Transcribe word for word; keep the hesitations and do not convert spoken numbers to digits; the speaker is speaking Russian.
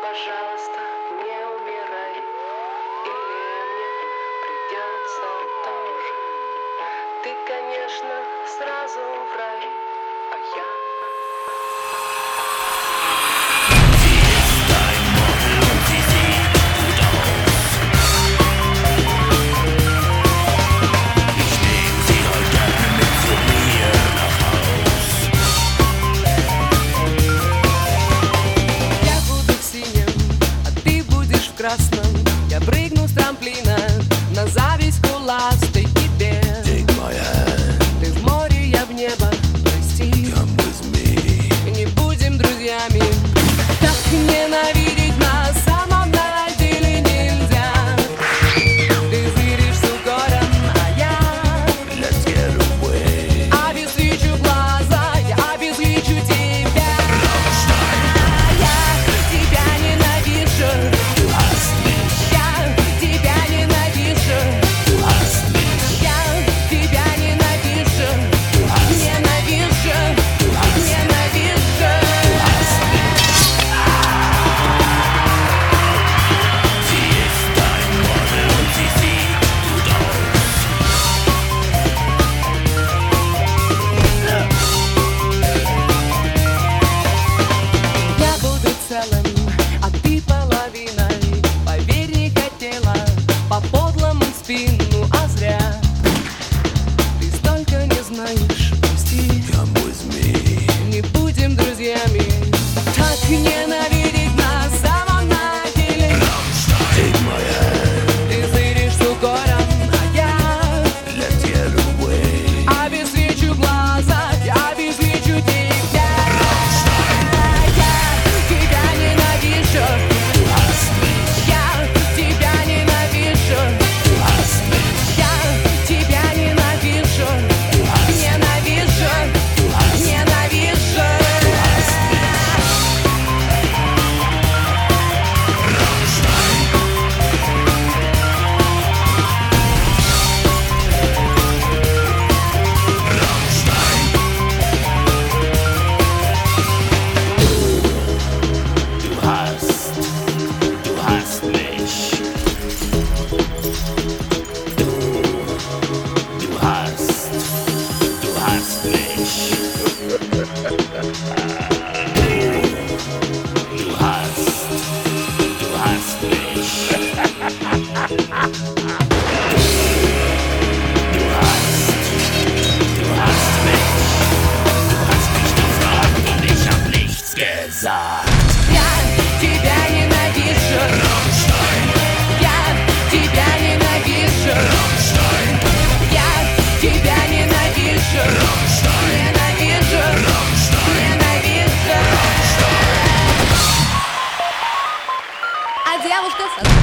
пожалуйста, не умирай, или мне придется тоже. Ты, конечно, сразу в рай, а я... Красном. Я прыгну с трамплина на зависть куластой тебе. Take my hand. Ты в море, я в небо, прости. Come with me. Не будем друзьями. Так ненавидеть на самом деле нельзя. Ты зыришь с укором, а я Let's get away. обезличу глаза, я обезличу тебя. Я тебя ненавижу. А ты половиной, поверь, не хотела по-подлому в спину, а зря. Ты столько не знаешь, прости. Come with me. Не будем друзьями. Так ненавидеть на самом деле. Take my hand. Ты зыришь с укором, а я Let's get away. обезличу глаза, я обезличу тебя. Я тебя ненавижу. Я тебя ненавижу. Я тебя ненавижу. Ненавижу. Ненавижу. А девушка со